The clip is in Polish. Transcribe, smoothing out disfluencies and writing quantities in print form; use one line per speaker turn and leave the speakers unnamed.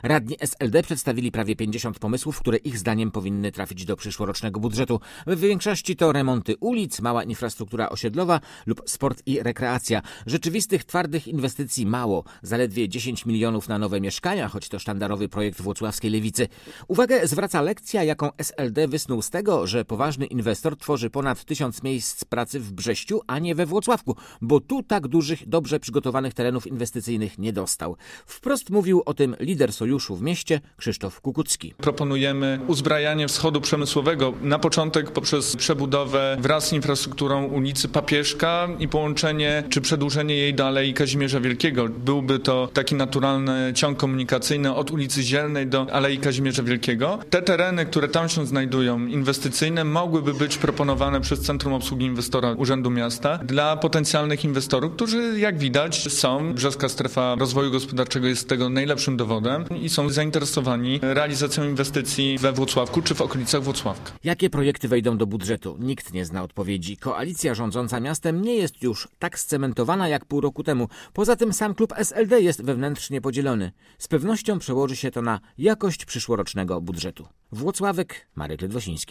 Radni SLD przedstawili prawie 50 pomysłów, które ich zdaniem powinny trafić do przyszłorocznego budżetu. W większości to remonty ulic, mała infrastruktura osiedlowa lub sport i rekreacja. Rzeczywistych, twardych inwestycji mało. Zaledwie 10 milionów na nowe mieszkania, choć to sztandarowy projekt włocławskiej lewicy. Uwagę zwraca lekcja, jaką SLD wysnuł z tego, że poważny inwestor tworzy ponad 1000 miejsc pracy w Brześciu, a nie we Włocławku, bo tu tak dużych, dobrze przygotowanych terenów inwestycyjnych nie dostał. Wprost mówił o tym lider sojuszu w mieście Krzysztof Kukucki.
Proponujemy uzbrajanie wschodu przemysłowego na początek poprzez przebudowę wraz z infrastrukturą ulicy Papieszka i połączenie czy przedłużenie jej do Alei Kazimierza Wielkiego. Byłby to taki naturalny ciąg komunikacyjny od ulicy Zielnej do Alei Kazimierza Wielkiego. Te tereny, które tam się znajdują, inwestycyjne, mogłyby być proponowane przez Centrum Obsługi Inwestora Urzędu Miasta dla potencjalnych inwestorów, którzy jak widać są. Brzeska Strefa Rozwoju Gospodarczego jest tego najlepszym dowodem i są zainteresowani realizacją inwestycji we Włocławku czy w okolicach Włocławka.
Jakie projekty wejdą do budżetu? Nikt nie zna odpowiedzi. Koalicja rządząca miastem nie jest już tak scementowana jak pół roku temu. Poza tym sam klub SLD jest wewnętrznie podzielony. Z pewnością przełoży się to na jakość przyszłorocznego budżetu. Włocławek, Marek Ledwosiński.